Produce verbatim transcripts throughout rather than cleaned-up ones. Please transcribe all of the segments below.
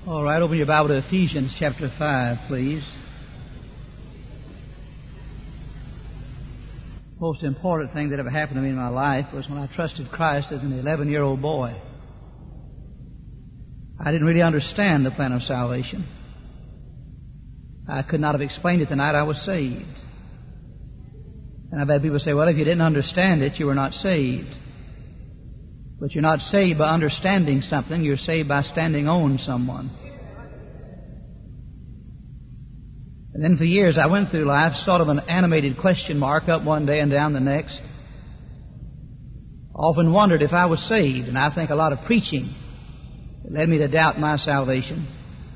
All right, open your Bible to Ephesians chapter five, please. The most important thing that ever happened to me in my life was when I trusted Christ as an eleven-year-old boy. I didn't really understand the plan of salvation. I could not have explained it the night I was saved. And I've had people say, well, if you didn't understand it, you were not saved. But you're not saved by understanding something. You're saved by standing on someone. And then for years I went through life sort of an animated question mark, up one day and down the next. Often wondered if I was saved, and I think a lot of preaching led me to doubt my salvation.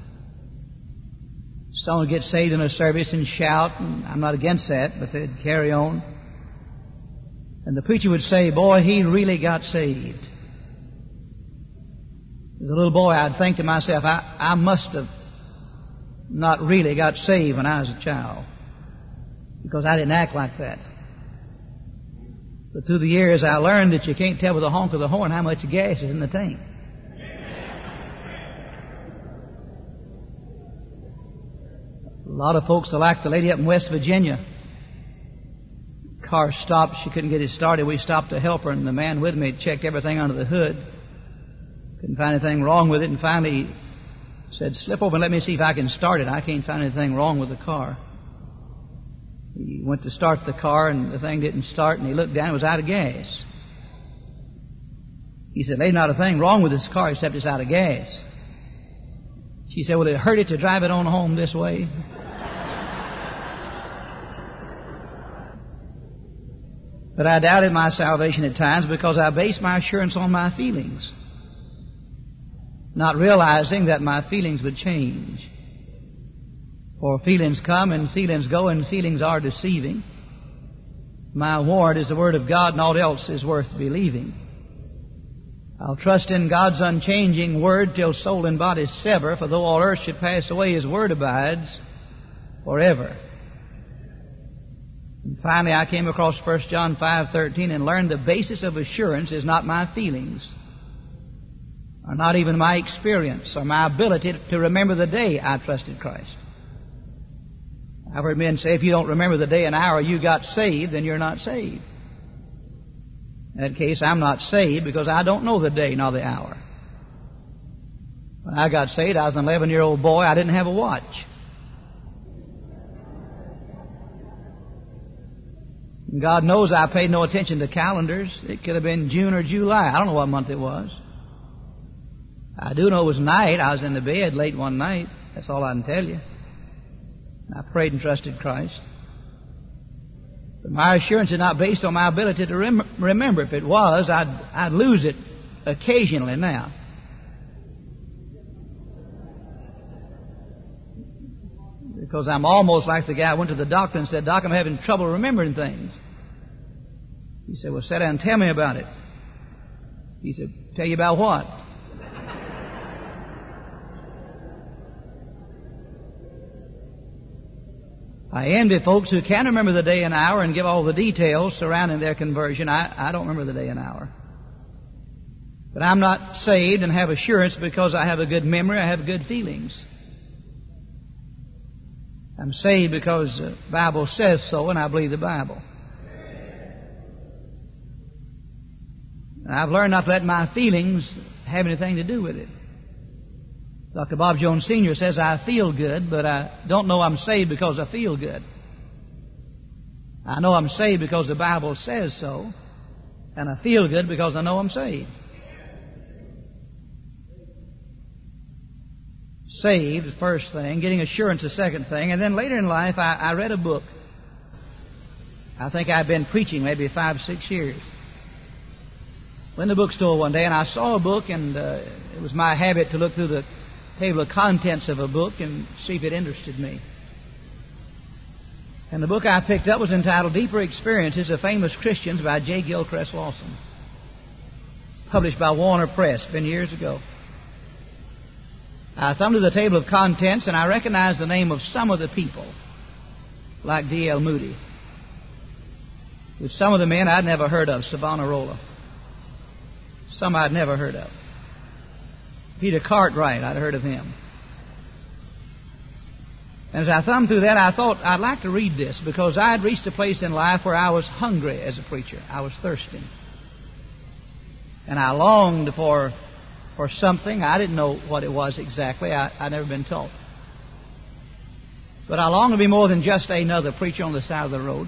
Someone would get saved in a service and shout, and I'm not against that, but they'd carry on. And the preacher would say, boy, he really got saved. As a little boy, I'd think to myself, I, I must have not really got saved when I was a child, because I didn't act like that. But through the years, I learned that you can't tell with a honk of the horn how much gas is in the tank. A lot of folks are like the lady up in West Virginia. Car stopped. She couldn't get it started. We stopped to help her, and the man with me checked everything under the hood. Couldn't find anything wrong with it, and finally said, slip over and let me see if I can start it. I can't find anything wrong with the car. He went to start the car, and the thing didn't start, and he looked down. It was out of gas. He said, there's not a thing wrong with this car except it's out of gas. She said, will it hurt it to drive it on home this way? But I doubted my salvation at times because I based my assurance on my feelings, not realizing that my feelings would change. For feelings come and feelings go, and feelings are deceiving. My ward is the Word of God, and all else is worth believing. I'll trust in God's unchanging Word till soul and body sever, for though all earth should pass away, His Word abides forever. And finally, I came across First John five thirteen and learned the basis of assurance is not my feelings, or not even my experience, or my ability to remember the day I trusted Christ. I've heard men say, if you don't remember the day and hour you got saved, then you're not saved. In that case, I'm not saved because I don't know the day nor the hour. When I got saved, I was an eleven-year-old boy. I didn't have a watch. And God knows I paid no attention to calendars. It could have been June or July. I don't know what month it was. I do know it was night. I was in the bed late one night. That's all I can tell you. I prayed and trusted Christ. But my assurance is not based on my ability to rem- remember. If it was, I'd, I'd lose it occasionally now. Because I'm almost like the guy who went to the doctor and said, Doc, I'm having trouble remembering things. He said, well, sit down and tell me about it. He said, tell you about what? I envy folks who can remember the day and hour and give all the details surrounding their conversion. I, I don't remember the day and hour. But I'm not saved and have assurance because I have a good memory, I have good feelings. I'm saved because the Bible says so, and I believe the Bible. And I've learned not to let my feelings have anything to do with it. Doctor Bob Jones Senior says, I feel good, but I don't know I'm saved because I feel good. I know I'm saved because the Bible says so, and I feel good because I know I'm saved. Saved, the first thing, getting assurance, the second thing, and then later in life I, I read a book. I think I'd been preaching maybe five, six years. Went in the bookstore one day and I saw a book, and uh, it was my habit to look through the table of contents of a book and see if it interested me. And the book I picked up was entitled Deeper Experiences of Famous Christians by J. Gilchrist Lawson, published by Warner Press, been years ago. I thumbed to the table of contents and I recognized the name of some of the people, like D L Moody. With some of the men I'd never heard of, Savonarola. Some I'd never heard of. Peter Cartwright, I'd heard of him. And as I thumbed through that, I thought I'd like to read this because I had reached a place in life where I was hungry as a preacher. I was thirsty. And I longed for, for something. I didn't know what it was exactly. I, I'd never been taught. But I longed to be more than just another preacher on the side of the road.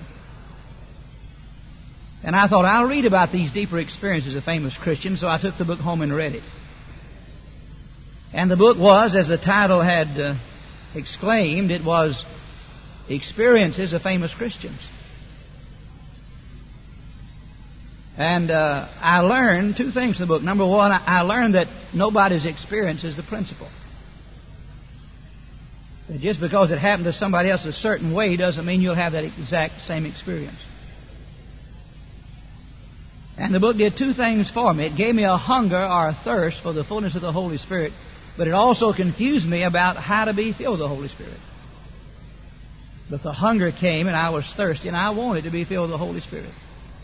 And I thought, I'll read about these deeper experiences of famous Christians, so I took the book home and read it. And the book was, as the title had uh, exclaimed, it was Experiences of Famous Christians. And uh, I learned two things in the book. Number one, I learned that nobody's experience is the principle. That just because it happened to somebody else a certain way doesn't mean you'll have that exact same experience. And the book did two things for me. It gave me a hunger or a thirst for the fullness of the Holy Spirit, but it also confused me about how to be filled with the Holy Spirit. But the hunger came and I was thirsty and I wanted to be filled with the Holy Spirit.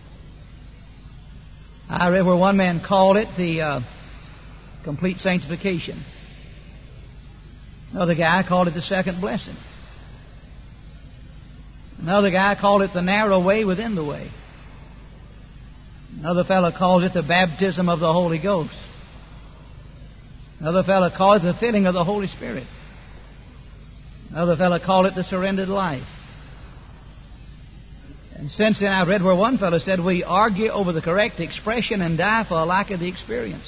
I read where one man called it the uh, complete sanctification. Another guy called it the second blessing. Another guy called it the narrow way within the way. Another fellow calls it the baptism of the Holy Ghost. Another fellow called it the filling of the Holy Spirit. Another fellow called it the surrendered life. And since then I've read where one fellow said, we argue over the correct expression and die for a lack of the experience.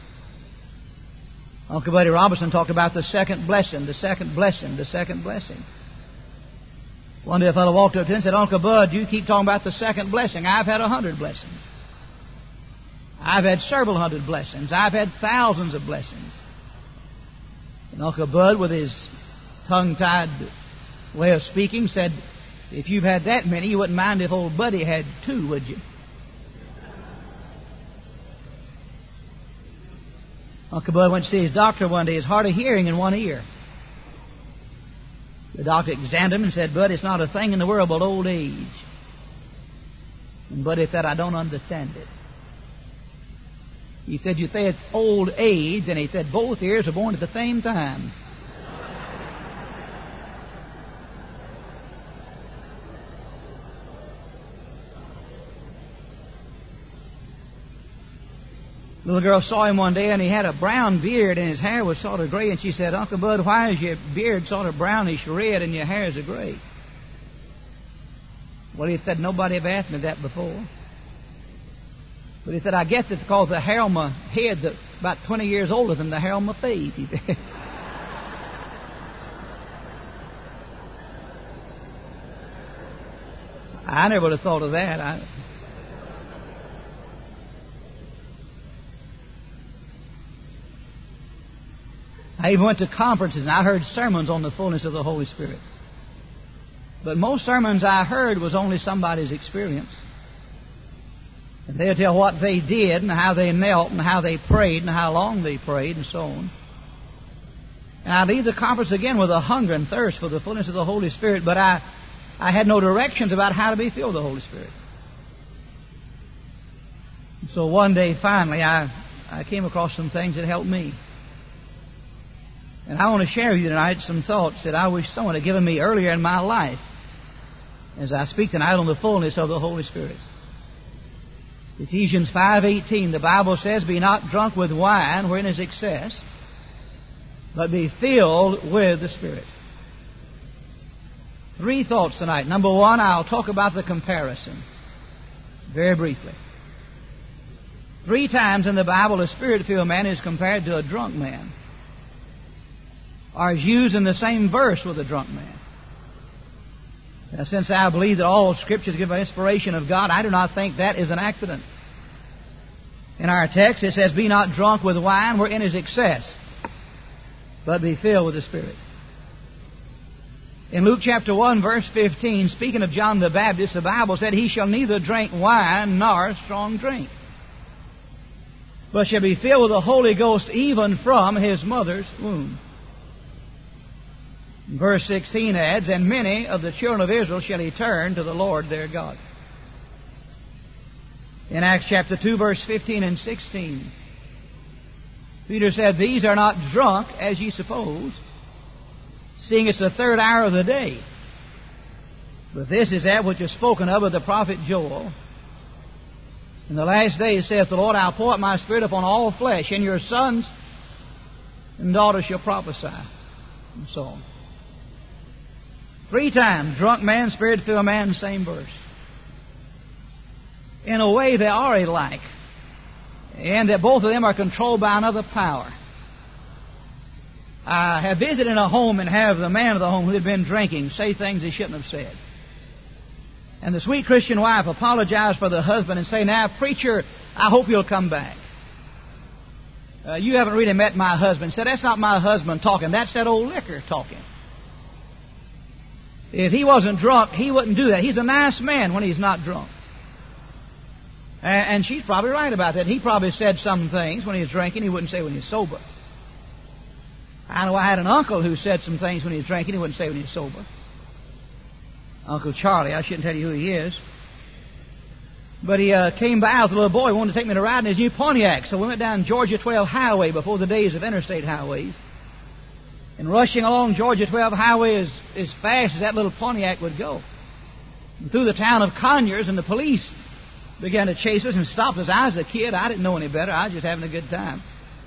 Uncle Buddy Robertson talked about the second blessing, the second blessing, the second blessing. One day a fellow walked up to him and said, Uncle Bud, you keep talking about the second blessing. I've had a hundred blessings. I've had several hundred blessings. I've had thousands of blessings. And Uncle Bud, with his tongue-tied way of speaking, said, if you've had that many, you wouldn't mind if old Buddy had two, would you? Uncle Bud went to see his doctor one day. He's hard of hearing in one ear. The doctor examined him and said, Bud, it's not a thing in the world but old age. And Buddy said, I don't understand it. He said, you say it's old age, and he said both ears are born at the same time. The little girl saw him one day, and he had a brown beard, and his hair was sort of gray, and she said, Uncle Bud, why is your beard sort of brownish red and your hair is a gray? Well, he said, nobody ever asked me that before. But he said, I guess it's because the hair on my head that's about twenty years older than the hair on my face, he said. I never would have thought of that. I... I even went to conferences and I heard sermons on the fullness of the Holy Spirit. But most sermons I heard was only somebody's experience. And they'll tell what they did and how they knelt and how they prayed and how long they prayed and so on. And I leave the conference again with a hunger and thirst for the fullness of the Holy Spirit, but I, I had no directions about how to be filled with the Holy Spirit. So one day, finally, I, I came across some things that helped me. And I want to share with you tonight some thoughts that I wish someone had given me earlier in my life as I speak tonight on the fullness of the Holy Spirit. Ephesians five eighteen, the Bible says, be not drunk with wine wherein is excess, but be filled with the Spirit. Three thoughts tonight. Number one, I'll talk about the comparison very briefly. Three times in the Bible, a Spirit-filled man is compared to a drunk man, or is used in the same verse with a drunk man. Now, since I believe that all Scriptures give an inspiration of God, I do not think that is an accident. In our text, it says, be not drunk with wine wherein is excess, but be filled with the Spirit. In Luke chapter one, verse fifteen, speaking of John the Baptist, the Bible said, he shall neither drink wine nor strong drink, but shall be filled with the Holy Ghost even from his mother's womb. Verse sixteen adds, and many of the children of Israel shall he turn to the Lord their God. In Acts chapter two, verse fifteen and sixteen, Peter said, these are not drunk as ye suppose, seeing it's the third hour of the day. But this is that which is spoken of by the prophet Joel. In the last days, saith the Lord, I'll pour out my Spirit upon all flesh, and your sons and daughters shall prophesy. And so on. Three times, drunk man, Spirit-filled man, same verse. In a way, they are alike, and that both of them are controlled by another power. I have visited in a home and have the man of the home who had been drinking say things he shouldn't have said. And the sweet Christian wife apologized for the husband and say, now, preacher, I hope you'll come back. Uh, you haven't really met my husband. Said, that's not my husband talking. That's that old liquor talking. If he wasn't drunk, he wouldn't do that. He's a nice man when he's not drunk. And she's probably right about that. He probably said some things when he was drinking he wouldn't say when he was sober. I know I had an uncle who said some things when he was drinking he wouldn't say when he was sober. Uncle Charlie, I shouldn't tell you who he is. But he uh, came by as a little boy, wanted to take me to ride in his new Pontiac. So we went down Georgia twelve Highway before the days of interstate highways. And rushing along Georgia twelve Highway as, as fast as that little Pontiac would go. And through the town of Conyers, and the police began to chase us and stop us. I was a kid. I didn't know any better. I was just having a good time.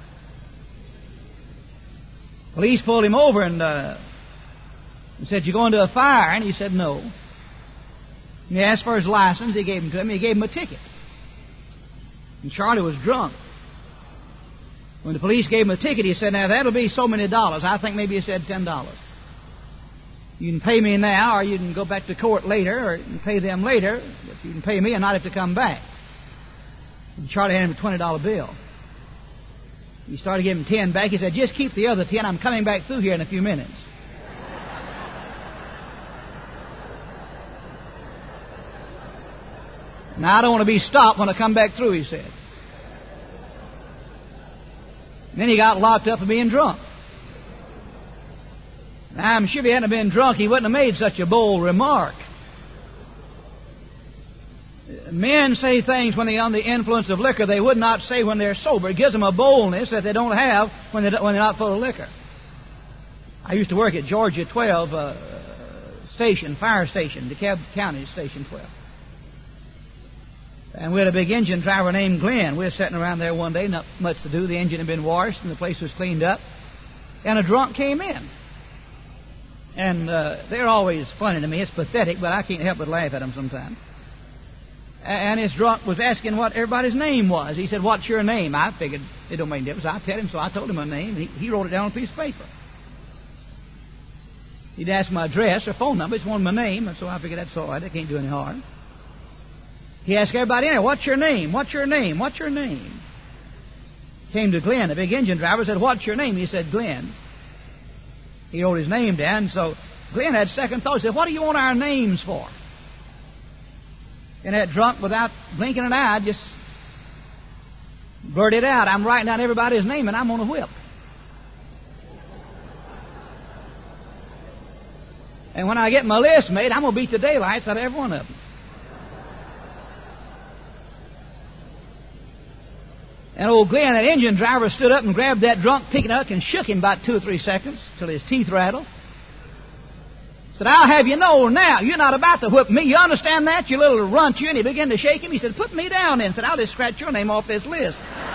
Police pulled him over and, uh, and said, you going to a fire? And he said, no. And he asked for his license. He gave him to him. He gave him a ticket. And Charlie was drunk. When the police gave him a ticket, he said, now that'll be so many dollars. I think maybe he said ten dollars. You can pay me now, or you can go back to court later, or you can pay them later. But you can pay me and not have to come back. And Charlie handed him a twenty dollar bill. He started giving him ten back. He said, just keep the other ten. I'm coming back through here in a few minutes. Now, I don't want to be stopped when I come back through, he said. And then he got locked up for being drunk. Now, I'm sure if he hadn't been drunk, he wouldn't have made such a bold remark. Men say things when they're under the influence of liquor they would not say when they're sober. It gives them a boldness that they don't have when they're, when they're not full of liquor. I used to work at Georgia twelve uh, station, fire station, DeKalb County Station twelve. And we had a big engine driver named Glenn. We were sitting around there one day, not much to do. The engine had been washed and the place was cleaned up. And a drunk came in. And uh, they're always funny to me. It's pathetic, but I can't help but laugh at them sometimes. And his drunk was asking what everybody's name was. He said, what's your name? I figured it don't make a difference. I'll tell him, so I told him my name. And he, he wrote it down on a piece of paper. He'd ask my address or phone number. It's one of my name, and so I figured that's all right. I can't do any harm. He asked everybody in there, what's your name? What's your name? What's your name? Came to Glenn, the big engine driver, said, what's your name? He said, Glenn. He wrote his name down, so Glenn had second thought. He said, what do you want our names for? And that drunk, without blinking an eye, just blurted out, I'm writing down everybody's name and I'm on a whip. And when I get my list made, I'm going to beat the daylights out of every one of them. And old Glenn, that engine driver, stood up and grabbed that drunk picnic and shook him about two or three seconds till his teeth rattled. Said, I'll have you know now, you're not about to whip me. You understand that, you little runt you? And he began to shake him. He said, put me down then. Said, I'll just scratch your name off this list.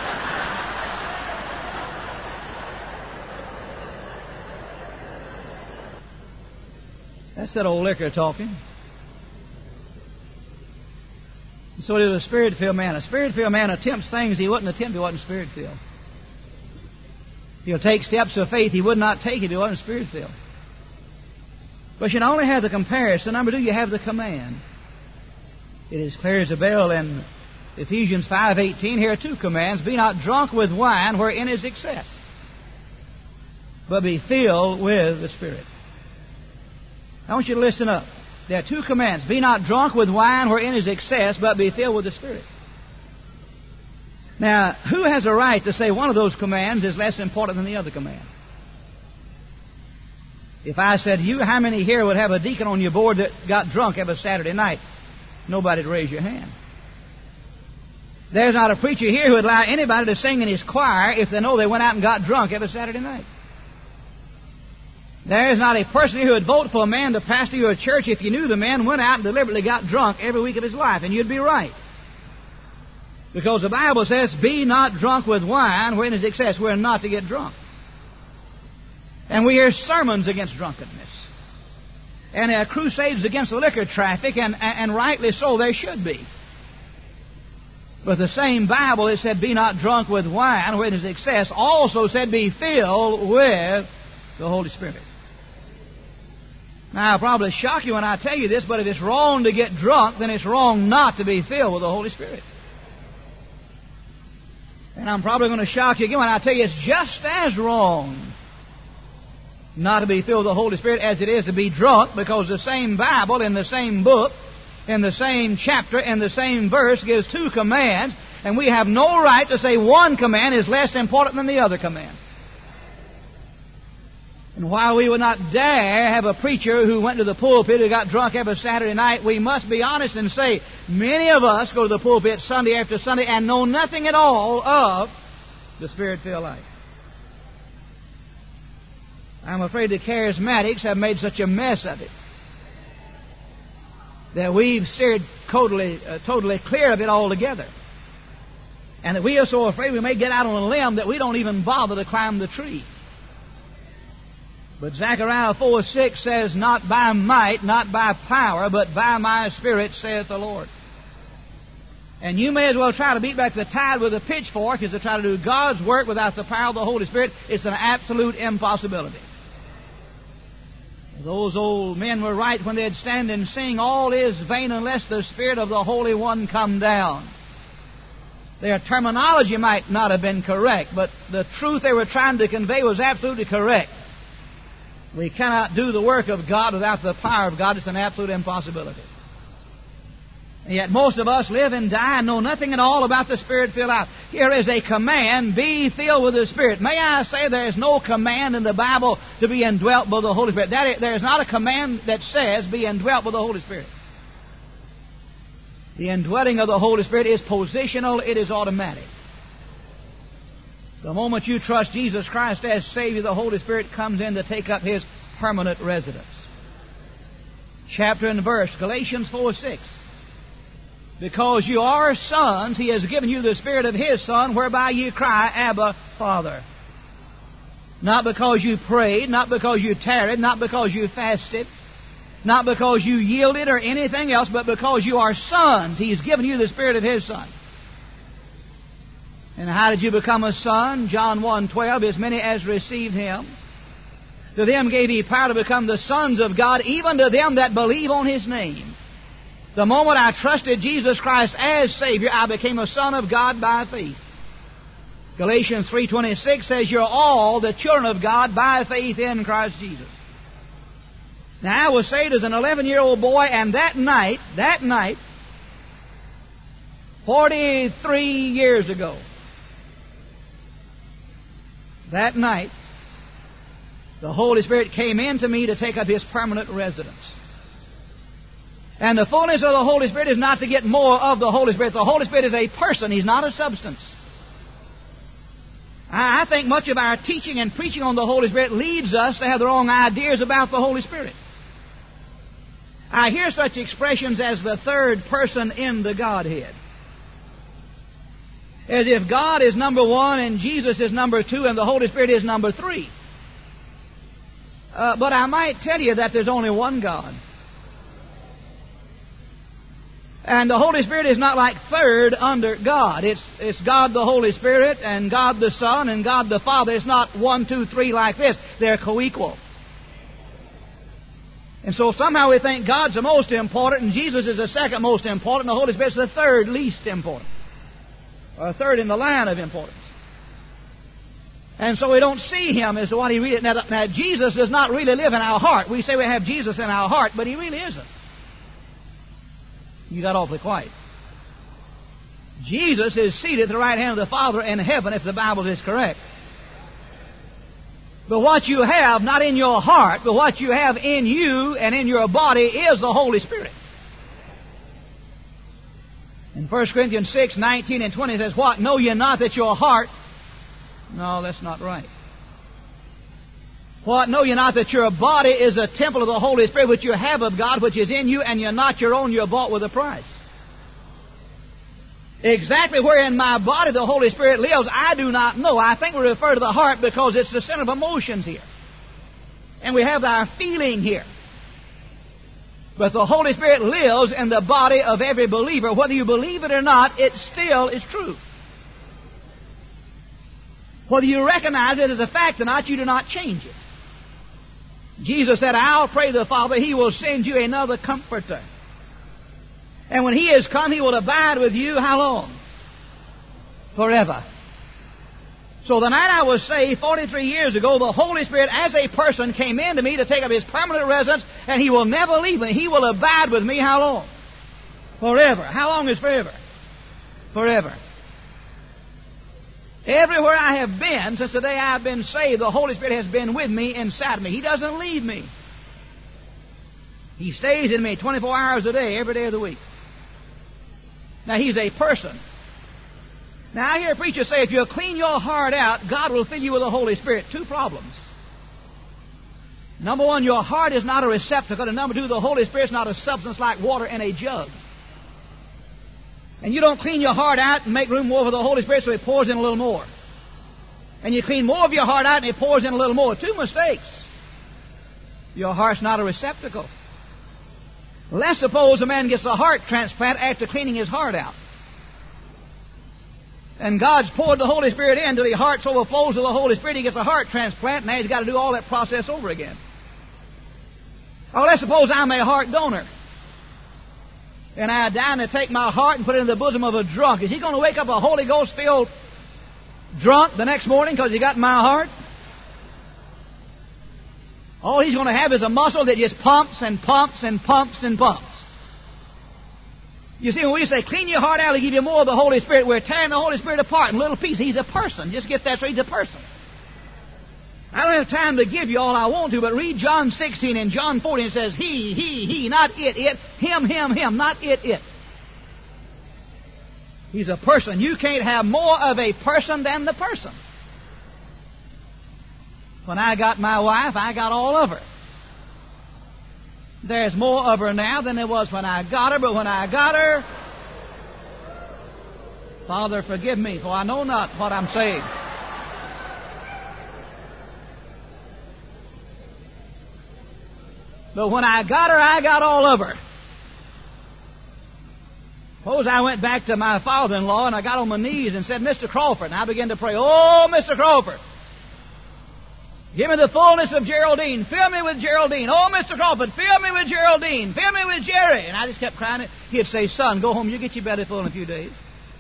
That's that old liquor talking. So it was a spirit-filled man. A spirit-filled man attempts things he wouldn't attempt if he wasn't spirit-filled. He'll take steps of faith he would not take if he wasn't spirit-filled. But you not only have the comparison, number two, you have the command. It is clear as a bell in Ephesians five eighteen. Here are two commands. Be not drunk with wine wherein is excess, but be filled with the Spirit. I want you to listen up. There are two commands. Be not drunk with wine wherein is excess, but be filled with the Spirit. Now, who has a right to say one of those commands is less important than the other command? If I said to you, how many here would have a deacon on your board that got drunk every Saturday night? Nobody'd raise your hand. There's not a preacher here who would allow anybody to sing in his choir if they know they went out and got drunk every Saturday night. There is not a person who would vote for a man to pastor your church if you knew the man went out and deliberately got drunk every week of his life, and you'd be right. Because the Bible says, be not drunk with wine, wherein is excess. We're not to get drunk. And we hear sermons against drunkenness. And there are crusades against the liquor traffic, and, and, and rightly so, there should be. But the same Bible that said, be not drunk with wine, wherein is excess, also said, be filled with the Holy Spirit. Now, I'll probably shock you when I tell you this, but if it's wrong to get drunk, then it's wrong not to be filled with the Holy Spirit. And I'm probably going to shock you again when I tell you it's just as wrong not to be filled with the Holy Spirit as it is to be drunk, because the same Bible in the same book, in the same chapter, in the same verse gives two commands, and we have no right to say one command is less important than the other command. And while we would not dare have a preacher who went to the pulpit who got drunk every Saturday night, we must be honest and say many of us go to the pulpit Sunday after Sunday and know nothing at all of the Spirit-filled life. I'm afraid the charismatics have made such a mess of it that we've steered totally, uh, totally clear of it altogether. And that we are so afraid we may get out on a limb that we don't even bother to climb the tree. But Zechariah four six says, not by might, not by power, but by my Spirit, saith the Lord. And you may as well try to beat back the tide with a pitchfork as to try to do God's work without the power of the Holy Spirit. It's an absolute impossibility. Those old men were right when they'd stand and sing, all is vain unless the Spirit of the Holy One come down. Their terminology might not have been correct, but the truth they were trying to convey was absolutely correct. We cannot do the work of God without the power of God. It's an absolute impossibility. And yet most of us live and die and know nothing at all about the Spirit-filled life. Here is a command, be filled with the Spirit. May I say there is no command in the Bible to be indwelt by the Holy Spirit. That is, there is not a command that says be indwelt by the Holy Spirit. The indwelling of the Holy Spirit is positional, it is automatic. The moment you trust Jesus Christ as Savior, the Holy Spirit comes in to take up His permanent residence. Chapter and verse, Galatians four six. Because you are sons, He has given you the Spirit of His Son, whereby you cry, Abba, Father. Not because you prayed, not because you tarried, not because you fasted, not because you yielded or anything else, but because you are sons. He's given you the Spirit of His Son. And how did you become a son? John one twelve, as many as received Him, to them gave He power to become the sons of God, even to them that believe on His name. The moment I trusted Jesus Christ as Savior, I became a son of God by faith. Galatians three twenty-six says, you're all the children of God by faith in Christ Jesus. Now, I was saved as an eleven-year-old boy, and that night, that night, forty-three years ago, that night, the Holy Spirit came into me to take up His permanent residence. And the fullness of the Holy Spirit is not to get more of the Holy Spirit. The Holy Spirit is a person. He's not a substance. I think much of our teaching and preaching on the Holy Spirit leads us to have the wrong ideas about the Holy Spirit. I hear such expressions as the third person in the Godhead. As if God is number one and Jesus is number two and the Holy Spirit is number three. Uh, but I might tell you that there's only one God. And the Holy Spirit is not like third under God. It's, it's God the Holy Spirit and God the Son and God the Father. It's not one, two, three like this. They're co-equal. And so somehow we think God's the most important and Jesus is the second most important and the Holy Spirit's the third least important. Or third in the line of importance. And so we don't see Him as to what He really... Now, now Jesus does not really live in our heart. We say we have Jesus in our heart, but He really isn't. You got awfully quiet. Jesus is seated at the right hand of the Father in heaven, if the Bible is correct. But what you have, not in your heart, but what you have in you and in your body is the Holy Spirit. In First Corinthians six, nineteen and twenty it says, what? Know ye not that your heart... No, that's not right. What? Know ye not that your body is a temple of the Holy Spirit which you have of God, which is in you, and you're not your own, you're bought with a price. Exactly where in my body the Holy Spirit lives, I do not know. I think we refer to the heart because it's the center of emotions here. And we have our feeling here. But the Holy Spirit lives in the body of every believer. Whether you believe it or not, it still is true. Whether you recognize it as a fact or not, you do not change it. Jesus said, I'll pray the Father, He will send you another Comforter. And when He is come, He will abide with you how long? Forever. So the night I was saved, forty-three years ago, the Holy Spirit as a person came into me to take up His permanent residence, and He will never leave me. He will abide with me how long? Forever. How long is forever? Forever. Everywhere I have been since the day I have been saved, the Holy Spirit has been with me, inside of me. He doesn't leave me. He stays in me twenty-four hours a day, every day of the week. Now, He's a person. Now, I hear preachers say, if you'll clean your heart out, God will fill you with the Holy Spirit. Two problems. Number one, your heart is not a receptacle. And number two, the Holy Spirit's not a substance like water in a jug. And you don't clean your heart out and make room more for the Holy Spirit so it pours in a little more. And you clean more of your heart out and it pours in a little more. Two mistakes. Your heart's not a receptacle. Let's suppose a man gets a heart transplant after cleaning his heart out. And God's poured the Holy Spirit in until the heart overflows with the Holy Spirit. He gets a heart transplant, and now he's got to do all that process over again. Or let's suppose I'm a heart donor. And I die and they take my heart and put it in the bosom of a drunk. Is he going to wake up a Holy Ghost-filled drunk the next morning because he got my heart? All he's going to have is a muscle that just pumps and pumps and pumps and pumps. You see, when we say, clean your heart out, He'll give you more of the Holy Spirit, we're tearing the Holy Spirit apart in little pieces. He's a person. Just get that straight. He's a person. I don't have time to give you all I want to, but read John sixteen and John fourteen. It says, He, He, He, not it, it. Him, Him, Him, not it, it. He's a person. You can't have more of a person than the person. When I got my wife, I got all of her. There's more of her now than there was when I got her, but when I got her, Father, forgive me, for I know not what I'm saying. But when I got her, I got all of her. Suppose I went back to my father-in-law and I got on my knees and said, Mister Crawford, and I began to pray, oh, Mister Crawford, give me the fullness of Geraldine. Fill me with Geraldine. Oh, Mister Crawford, fill me with Geraldine. Fill me with Jerry. And I just kept crying. He'd say, son, go home. You'll get your belly full in a few days.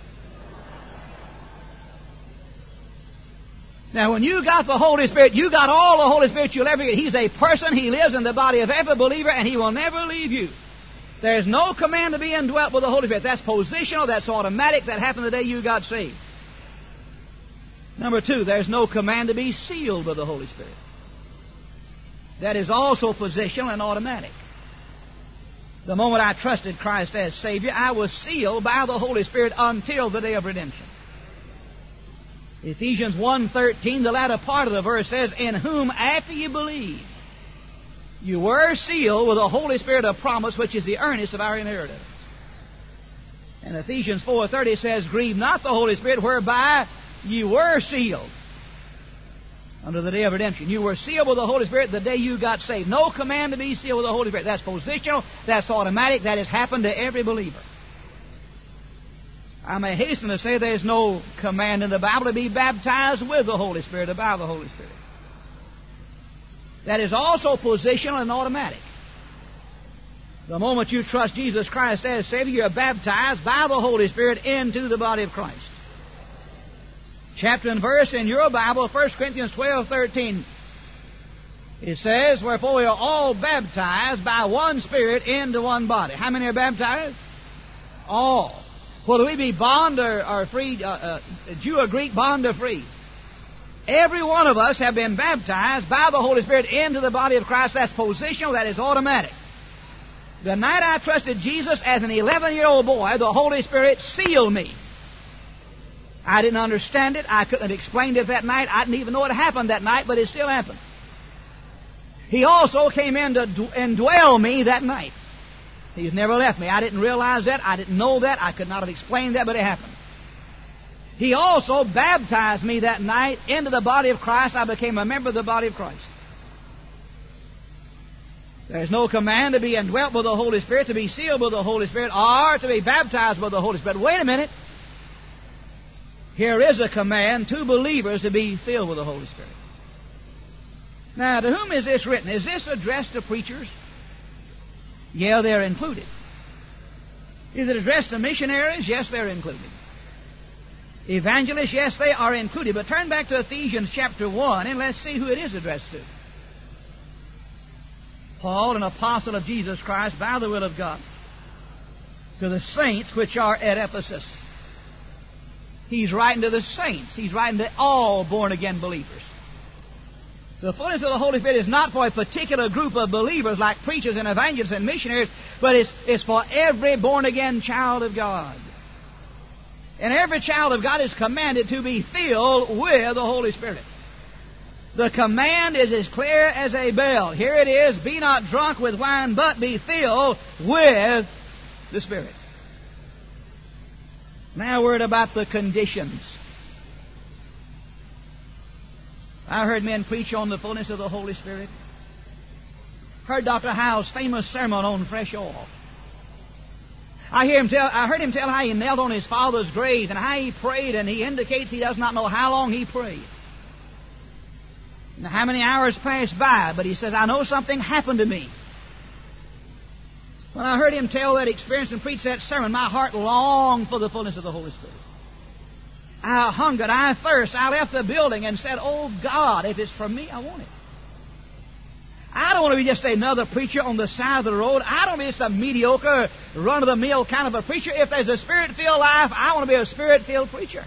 Now, when you got the Holy Spirit, you got all the Holy Spirit you'll ever get. He's a person. He lives in the body of every believer, and He will never leave you. There's no command to be indwelt with the Holy Spirit. That's positional. That's automatic. That happened the day you got saved. Number two, there's no command to be sealed with the Holy Spirit. That is also positional and automatic. The moment I trusted Christ as Savior, I was sealed by the Holy Spirit until the day of redemption. Ephesians one thirteen, the latter part of the verse says, in whom after you believe, you were sealed with the Holy Spirit of promise, which is the earnest of our inheritance. And Ephesians four thirty says, grieve not the Holy Spirit, whereby you were sealed under the day of redemption. You were sealed with the Holy Spirit the day you got saved. No command to be sealed with the Holy Spirit. That's positional. That's automatic. That has happened to every believer. I may hasten to say there's no command in the Bible to be baptized with the Holy Spirit or by the Holy Spirit. That is also positional and automatic. The moment you trust Jesus Christ as Savior, you are baptized by the Holy Spirit into the body of Christ. Chapter and verse in your Bible, First Corinthians twelve thirteen. It says, wherefore we are all baptized by one Spirit into one body. How many are baptized? All. Whether we be bond or, or free, uh, uh, Jew or Greek, bond or free. Every one of us have been baptized by the Holy Spirit into the body of Christ. That's positional. That is automatic. The night I trusted Jesus as an eleven-year-old boy, the Holy Spirit sealed me. I didn't understand it. I couldn't have explained it that night. I didn't even know it happened that night, but it still happened. He also came in to indwell me that night. He's never left me. I didn't realize that. I didn't know that. I could not have explained that, but it happened. He also baptized me that night into the body of Christ. I became a member of the body of Christ. There's no command to be indwelt with the Holy Spirit, to be sealed with the Holy Spirit, or to be baptized with the Holy Spirit. Wait a minute. Here is a command to believers to be filled with the Holy Spirit. Now, to whom is this written? Is this addressed to preachers? Yeah, they're included. Is it addressed to missionaries? Yes, they're included. Evangelists? Yes, they are included. But turn back to Ephesians chapter one and let's see who it is addressed to. Paul, an apostle of Jesus Christ by the will of God, to the saints which are at Ephesus. He's writing to the saints. He's writing to all born-again believers. The fullness of the Holy Spirit is not for a particular group of believers like preachers and evangelists and missionaries, but it's, it's for every born-again child of God. And every child of God is commanded to be filled with the Holy Spirit. The command is as clear as a bell. Here it is, be not drunk with wine, but be filled with the Spirit. Now a word about the conditions. I heard men preach on the fullness of the Holy Spirit. Heard Doctor Howe's famous sermon on fresh oil. I hear him tell. I heard him tell how he knelt on his father's grave and how he prayed, and he indicates he does not know how long he prayed. Now, how many hours passed by, but he says, I know something happened to me. When I heard him tell that experience and preach that sermon, my heart longed for the fullness of the Holy Spirit. I hungered, I thirst. I left the building and said, oh God, if it's for me, I want it. I don't want to be just another preacher on the side of the road. I don't want to be just a mediocre, run-of-the-mill kind of a preacher. If there's a Spirit-filled life, I want to be a Spirit-filled preacher.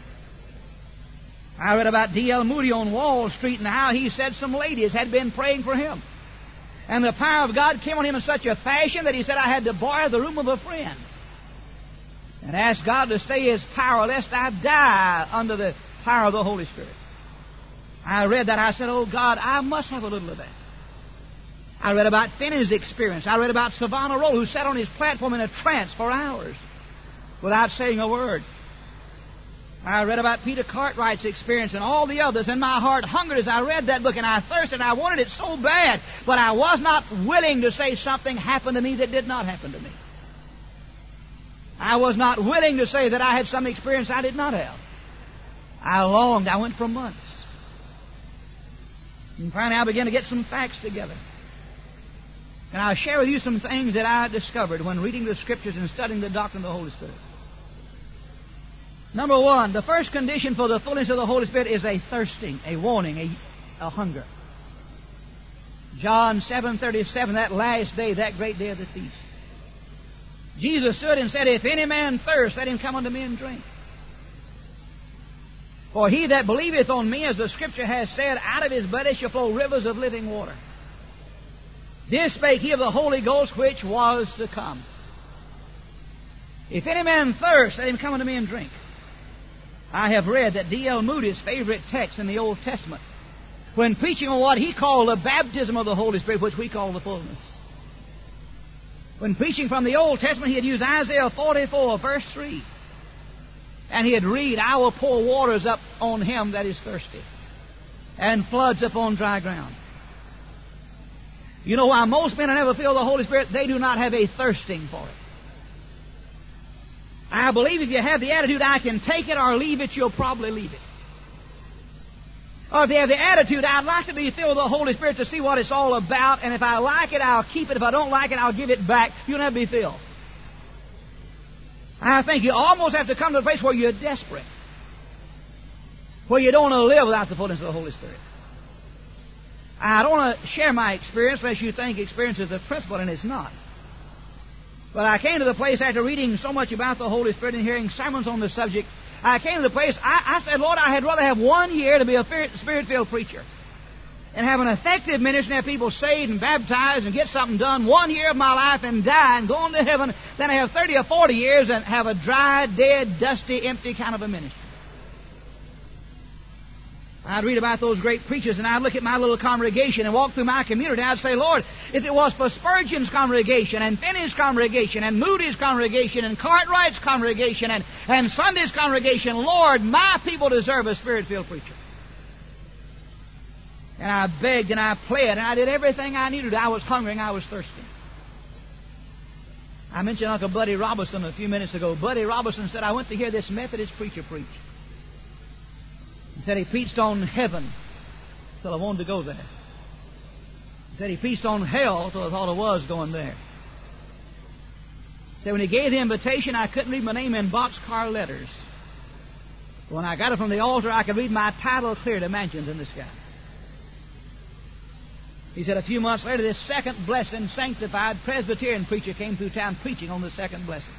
I read about D L Moody on Wall Street and how he said some ladies had been praying for him. And the power of God came on him in such a fashion that he said, I had to borrow the room of a friend and ask God to stay His power lest I die under the power of the Holy Spirit. I read that. I said, oh God, I must have a little of that. I read about Finney's experience. I read about Savannah Roll, who sat on his platform in a trance for hours without saying a word. I read about Peter Cartwright's experience and all the others, and my heart hungered as I read that book, and I thirsted, and I wanted it so bad, but I was not willing to say something happened to me that did not happen to me. I was not willing to say that I had some experience I did not have. I longed. I went for months. And finally I began to get some facts together. And I'll share with you some things that I discovered when reading the Scriptures and studying the doctrine of the Holy Spirit. Number one, the first condition for the fullness of the Holy Spirit is a thirsting, a wanting, a, a hunger. John seven thirty-seven, that last day, that great day of the feast. Jesus stood and said, if any man thirst, let him come unto me and drink. For he that believeth on me, as the Scripture has said, out of his belly shall flow rivers of living water. This spake he of the Holy Ghost, which was to come. If any man thirst, let him come unto me and drink. I have read that D L Moody's favorite text in the Old Testament, when preaching on what he called the baptism of the Holy Spirit, which we call the fullness. When preaching from the Old Testament, he had used Isaiah forty-four, verse three. And he had read, I will pour waters up on him that is thirsty, and floods upon dry ground. You know why most men are never filled with the Holy Spirit? They do not have a thirsting for it. I believe if you have the attitude, I can take it or leave it, you'll probably leave it. Or if you have the attitude, I'd like to be filled with the Holy Spirit to see what it's all about, and if I like it, I'll keep it. If I don't like it, I'll give it back. You'll never be filled. I think you almost have to come to a place where you're desperate, where you don't want to live without the fullness of the Holy Spirit. I don't want to share my experience unless you think experience is the principle, and it's not. But I came to the place after reading so much about the Holy Spirit and hearing sermons on the subject, I came to the place, I, I said, Lord, I had rather have one year to be a Spirit-filled preacher and have an effective ministry and have people saved and baptized and get something done one year of my life and die and go on to heaven than I have thirty or forty years and have a dry, dead, dusty, empty kind of a ministry. I'd read about those great preachers, and I'd look at my little congregation and walk through my community. I'd say, Lord, if it was for Spurgeon's congregation and Finney's congregation and Moody's congregation and Cartwright's congregation and, and Sunday's congregation, Lord, my people deserve a Spirit-filled preacher. And I begged and I pled and I did everything I needed. I was hungry and I was thirsty. I mentioned Uncle Buddy Robinson a few minutes ago. Buddy Robinson said, I went to hear this Methodist preacher preach. He said he preached on heaven till I wanted to go there. He said he preached on hell till I thought I was going there. He said when he gave the invitation, I couldn't read my name in boxcar letters. When I got it from the altar, I could read my title clear to Mansions in the Sky. He said a few months later, this second blessing, sanctified Presbyterian preacher came through town preaching on the second blessing.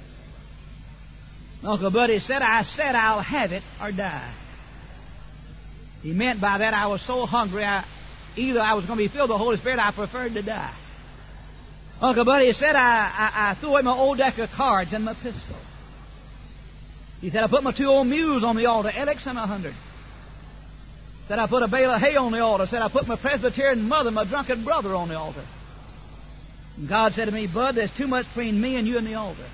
Uncle Buddy said, I said I'll have it or die. He meant by that I was so hungry, I, either I was going to be filled with the Holy Spirit, I preferred to die. Uncle Buddy said, I, I, I threw away my old deck of cards and my pistol. He said, I put my two old mules on the altar, Alex and a hundred. Said, I put a bale of hay on the altar. Said, I put my Presbyterian mother, my drunken brother on the altar. And God said to me, Bud, there's too much between me and you and the altar.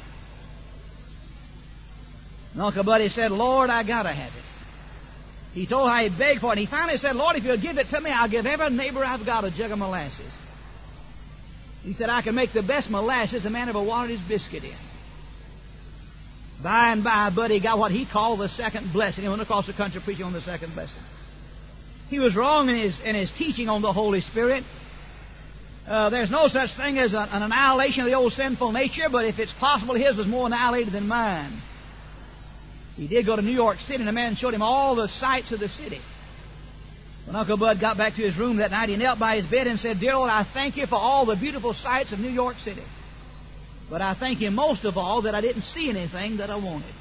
And Uncle Buddy said, Lord, I got to have it. He told how he begged for it. And he finally said, Lord, if you'll give it to me, I'll give every neighbor I've got a jug of molasses. He said, I can make the best molasses a man ever wanted his biscuit in. By and by, Buddy got what he called the second blessing. He went across the country preaching on the second blessing. He was wrong in his, in his teaching on the Holy Spirit. Uh, there's no such thing as a, an annihilation of the old sinful nature, but if it's possible, his was more annihilated than mine. He did go to New York City, and a man showed him all the sights of the city. When Uncle Bud got back to his room that night, he knelt by his bed and said, Dear Lord, I thank you for all the beautiful sights of New York City. But I thank you most of all that I didn't see anything that I wanted.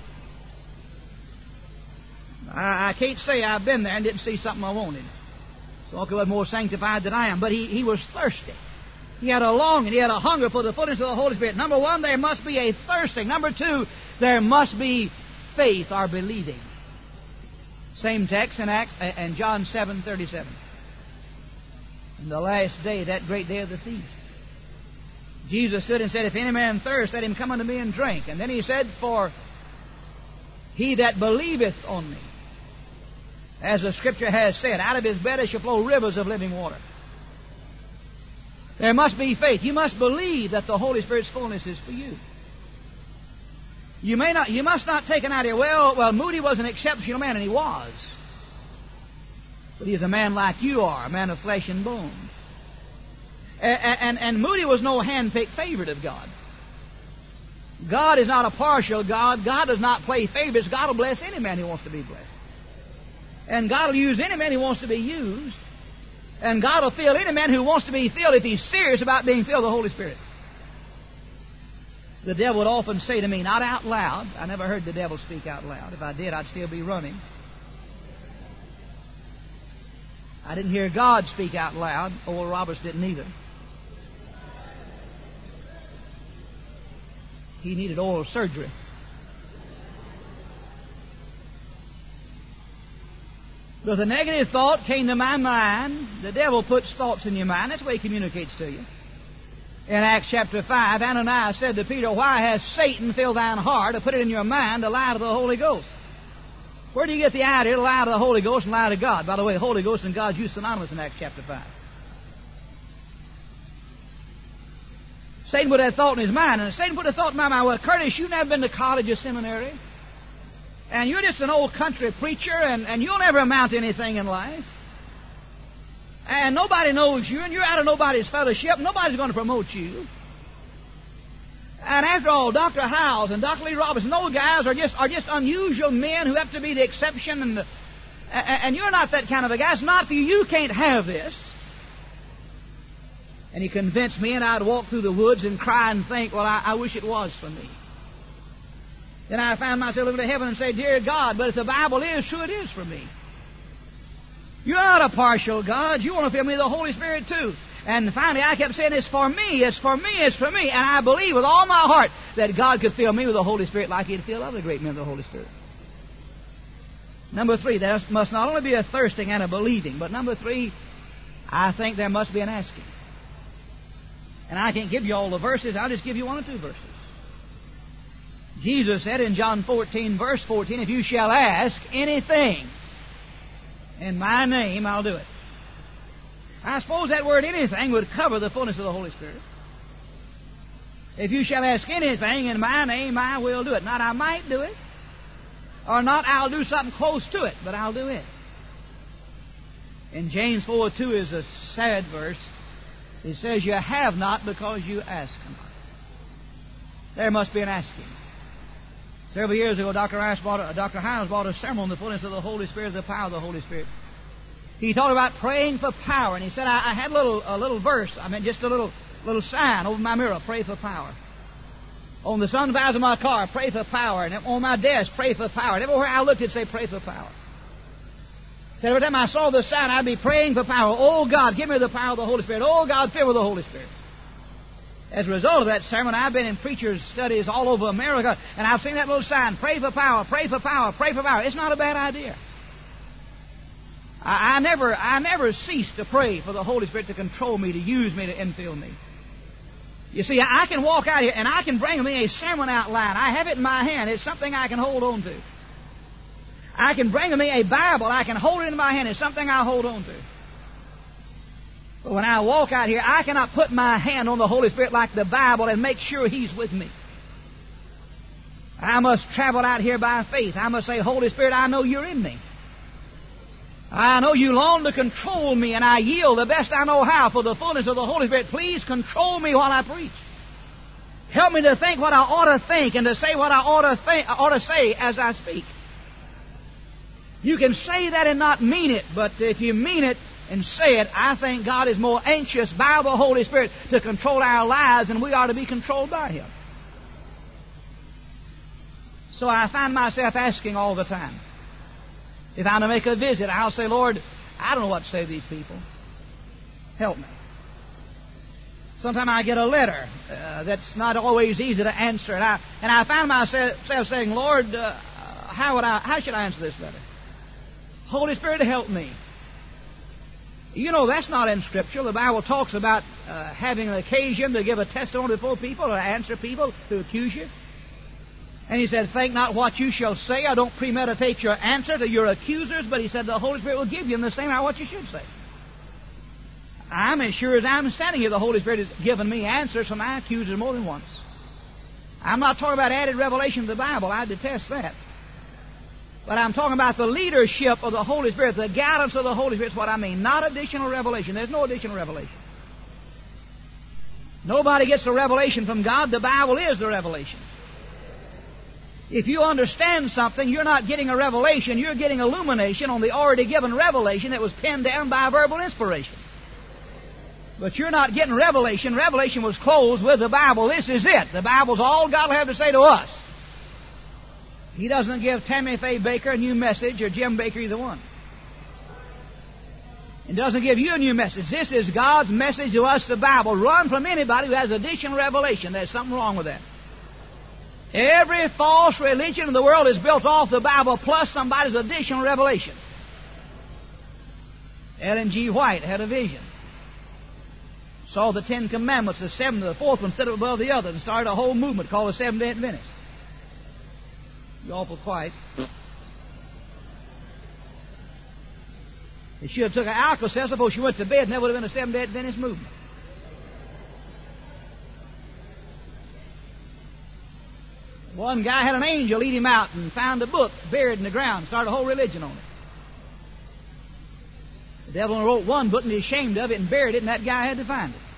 I, I can't say I've been there and didn't see something I wanted. So Uncle Bud more sanctified than I am. But he, he was thirsty. He had a longing. He had a hunger for the fullness of the Holy Spirit. Number one, there must be a thirsting. Number two, there must be faith or believing. Same text in Acts and John seven thirty-seven. In the last day, that great day of the feast, Jesus stood and said, If any man thirst, let him come unto me and drink. And then he said, For he that believeth on me, as the Scripture has said, out of his belly shall flow rivers of living water. There must be faith. You must believe that the Holy Spirit's fullness is for you. You may not. You must not take an idea. Well, well, Moody was an exceptional man, and he was. But he's a man like you are, a man of flesh and bones. And, and, and Moody was no hand-picked favorite of God. God is not a partial God. God does not play favorites. God will bless any man who wants to be blessed. And God will use any man who wants to be used. And God will fill any man who wants to be filled if he's serious about being filled with the Holy Spirit. The devil would often say to me, not out loud. I never heard the devil speak out loud. If I did, I'd still be running. I didn't hear God speak out loud. Oral Roberts didn't either. He needed oral surgery. But the negative thought came to my mind. The devil puts thoughts in your mind. That's the way he communicates to you. In Acts chapter five, Ananias said to Peter, Why has Satan filled thine heart to put it in your mind to lie to the Holy Ghost? Where do you get the idea to lie to the Holy Ghost and lie to God? By the way, the Holy Ghost and God's used synonymous in Acts chapter five. Satan put that thought in his mind, and Satan put a thought in my mind, well, Curtis, you've never been to college or seminary, and you're just an old country preacher, and, and you'll never amount to anything in life. And nobody knows you, and you're out of nobody's fellowship. Nobody's going to promote you. And after all, Doctor Howells and Doctor Lee Robinson, those guys are just are just unusual men who have to be the exception. And the, and you're not that kind of a guy. It's not for you. You can't have this. And he convinced me, and I'd walk through the woods and cry and think, well, I, I wish it was for me. Then I found myself looking to heaven and say, Dear God, but if the Bible is true, it is for me. You're not a partial God. You want to fill me with the Holy Spirit too. And finally I kept saying, it's for me, it's for me, it's for me. And I believe with all my heart that God could fill me with the Holy Spirit like He'd fill other great men with the Holy Spirit. Number three, there must not only be a thirsting and a believing, but number three, I think there must be an asking. And I can't give you all the verses, I'll just give you one or two verses. Jesus said in John fourteen, verse fourteen, if you shall ask anything in my name, I'll do it. I suppose that word anything would cover the fullness of the Holy Spirit. If you shall ask anything in my name, I will do it. Not I might do it, or not I'll do something close to it, but I'll do it. In James four two is a sad verse. It says, you have not because you ask not. There must be an asking. Several years ago, Doctor Rice bought a, Doctor Hines bought a sermon on the fullness of the Holy Spirit, the power of the Holy Spirit. He talked about praying for power, and he said, I, I had a little, a little verse, I mean just a little, little sign over my mirror, pray for power. On the sun visor of my car, pray for power. And on my desk, pray for power. And everywhere I looked, it'd say, pray for power. So every time I saw the sign, I'd be praying for power. Oh, God, give me the power of the Holy Spirit. Oh, God, fill me with the Holy Spirit. As a result of that sermon, I've been in preachers' studies all over America, and I've seen that little sign, pray for power, pray for power, pray for power. It's not a bad idea. I, I never I never cease to pray for the Holy Spirit to control me, to use me, to infill me. You see, I can walk out here and I can bring me a sermon outline. I have it in my hand. It's something I can hold on to. I can bring me a Bible. I can hold it in my hand. It's something I hold on to. But when I walk out here, I cannot put my hand on the Holy Spirit like the Bible and make sure He's with me. I must travel out here by faith. I must say, Holy Spirit, I know You're in me. I know You long to control me, and I yield the best I know how for the fullness of the Holy Spirit. Please control me while I preach. Help me to think what I ought to think and to say what I ought to think, ought to say as I speak. You can say that and not mean it, but if you mean it and say it, I think God is more anxious by the Holy Spirit to control our lives than we are to be controlled by Him. So I find myself asking all the time. If I'm to make a visit, I'll say, Lord, I don't know what to say to these people. Help me. Sometimes I get a letter uh, that's not always easy to answer, and I and I find myself saying, Lord, uh, how would I? How should I answer this letter? Holy Spirit, help me. You know, that's not in Scripture. The Bible talks about uh, having an occasion to give a testimony before people, or to answer people who accuse you. And He said, think not what you shall say, or don't premeditate your answer to your accusers, but He said the Holy Spirit will give you in the same hour what you should say. I'm as sure as I'm standing here, the Holy Spirit has given me answers from my accusers more than once. I'm not talking about added revelation of the Bible. I detest that. But I'm talking about the leadership of the Holy Spirit, the guidance of the Holy Spirit is what I mean, not additional revelation. There's no additional revelation. Nobody gets a revelation from God. The Bible is the revelation. If you understand something, you're not getting a revelation. You're getting illumination on the already given revelation that was penned down by verbal inspiration. But you're not getting revelation. Revelation was closed with the Bible. This is it. The Bible's all God will have to say to us. He doesn't give Tammy Faye Baker a new message or Jim Baker either one. He doesn't give you a new message. This is God's message to us, the Bible. Run from anybody who has additional revelation. There's something wrong with that. Every false religion in the world is built off the Bible plus somebody's additional revelation. Ellen G. White had a vision. Saw the Ten Commandments, the seventh, the fourth one set up above the other, and started a whole movement called the Seventh-day Adventists. You're awful quiet. If she had took an Alka-Seltzer before she went to bed, there would have been a Seventh-day Adventist movement. One guy had an angel lead him out and found a book buried in the ground, started a whole religion on it. The devil wrote one book and he's ashamed of it and buried it, and that guy had to find it.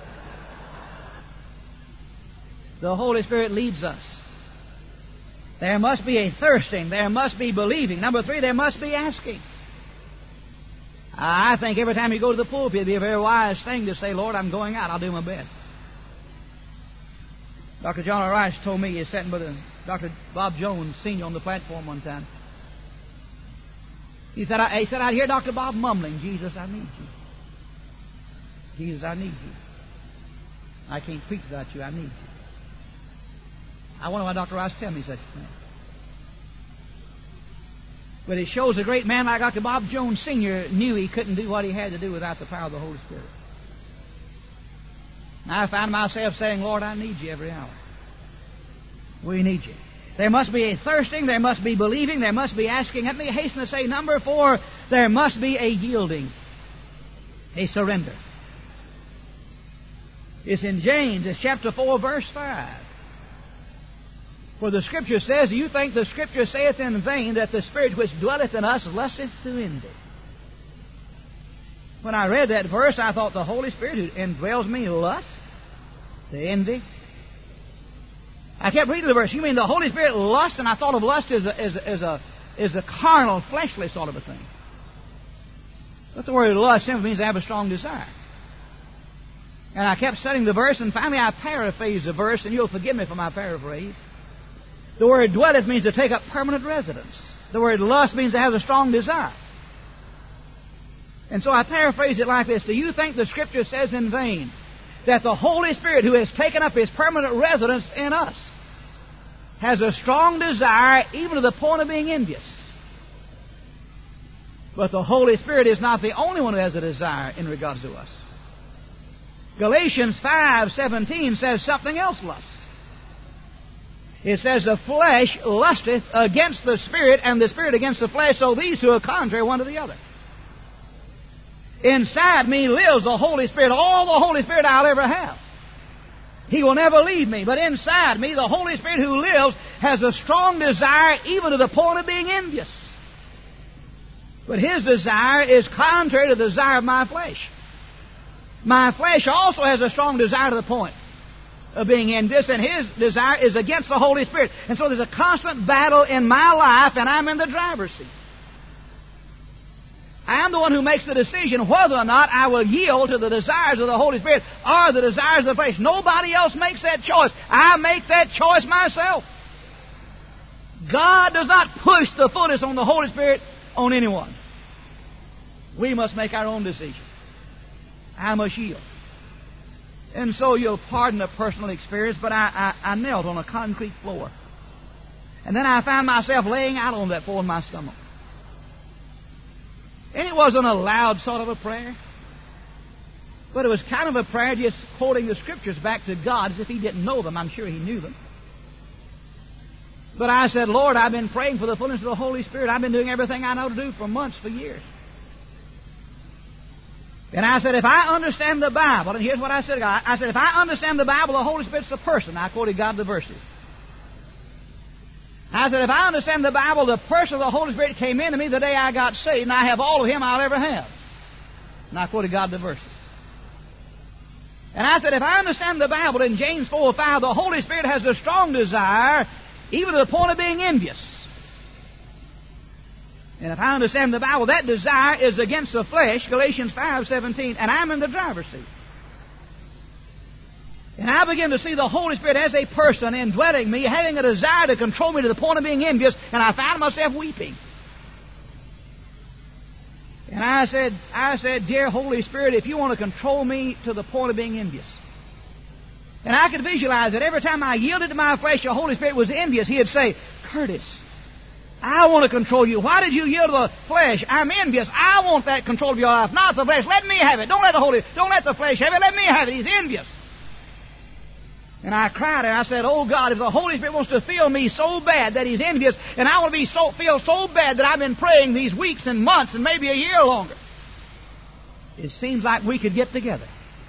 The Holy Spirit leads us. There must be a thirsting. There must be believing. Number three, there must be asking. I think every time you go to the pulpit, it'd be a very wise thing to say, Lord, I'm going out. I'll do my best. Doctor John R. Rice told me he was sitting with Doctor Bob Jones, Senior, on the platform one time. He said, I, he said, I hear Doctor Bob mumbling, Jesus, I need you. Jesus, I need you. I can't preach without you. I need you. I wonder why Doctor Rice tell me such a thing. But it shows a great man like Doctor Bob Jones Senior knew he couldn't do what he had to do without the power of the Holy Spirit. And I found myself saying, Lord, I need you every hour. We need you. There must be a thirsting, there must be believing, there must be asking. Let me hasten to say, number four, there must be a yielding, a surrender. It's in James, it's chapter four, verse five. For the Scripture says, you think the Scripture saith in vain that the Spirit which dwelleth in us lusteth to envy. When I read that verse, I thought the Holy Spirit who indwells me lust to envy. I kept reading the verse. You mean the Holy Spirit lust? And I thought of lust as a, as a, as a, as a carnal, fleshly sort of a thing. But the word lust simply means to have a strong desire. And I kept studying the verse, and finally I paraphrased the verse, and you'll forgive me for my paraphrase. The word dwelleth means to take up permanent residence. The word lust means to have a strong desire. And so I paraphrase it like this. Do you think the Scripture says in vain that the Holy Spirit who has taken up His permanent residence in us has a strong desire even to the point of being envious? But the Holy Spirit is not the only one who has a desire in regards to us. Galatians five seventeen says something else lust. It says the flesh lusteth against the Spirit, and the Spirit against the flesh, so these two are contrary one to the other. Inside me lives the Holy Spirit, all the Holy Spirit I'll ever have. He will never leave me, but inside me, the Holy Spirit who lives has a strong desire even to the point of being envious. But His desire is contrary to the desire of my flesh. My flesh also has a strong desire to the point of being envious, and His desire is against the Holy Spirit. And so there's a constant battle in my life, and I'm in the driver's seat. I'm the one who makes the decision whether or not I will yield to the desires of the Holy Spirit or the desires of the flesh. Nobody else makes that choice. I make that choice myself. God does not push the fullness on the Holy Spirit on anyone. We must make our own decision. I must yield. And so you'll pardon the personal experience, but I, I, I knelt on a concrete floor. And then I found myself laying out on that floor in my stomach. And it wasn't a loud sort of a prayer, but it was kind of a prayer just quoting the Scriptures back to God as if He didn't know them. I'm sure He knew them. But I said, Lord, I've been praying for the fullness of the Holy Spirit. I've been doing everything I know to do for months, for years. And I said, if I understand the Bible, and here's what I said, God, I said, if I understand the Bible, the Holy Spirit's a person. I quoted God the verses. I said, if I understand the Bible, the person of the Holy Spirit came into me the day I got saved, and I have all of Him I'll ever have. And I quoted God the verses. And I said, if I understand the Bible in James four five, the Holy Spirit has a strong desire, even to the point of being envious. And if I understand the Bible, that desire is against the flesh, Galatians five seventeen, and I'm in the driver's seat. And I begin to see the Holy Spirit as a person indwelling me, having a desire to control me to the point of being envious, and I found myself weeping. And I said, I said, dear Holy Spirit, if you want to control me to the point of being envious. And I could visualize that every time I yielded to my flesh, the Holy Spirit was envious. He'd say, Curtis, I want to control you. Why did you yield to the flesh? I'm envious. I want that control of your life, not the flesh. Let me have it. Don't let the Holy, don't let the flesh have it. Let me have it. He's envious. And I cried and I said, oh God, if the Holy Spirit wants to feel me so bad that He's envious, and I want to be so feel so bad that I've been praying these weeks and months and maybe a year longer, it seems like we could get together.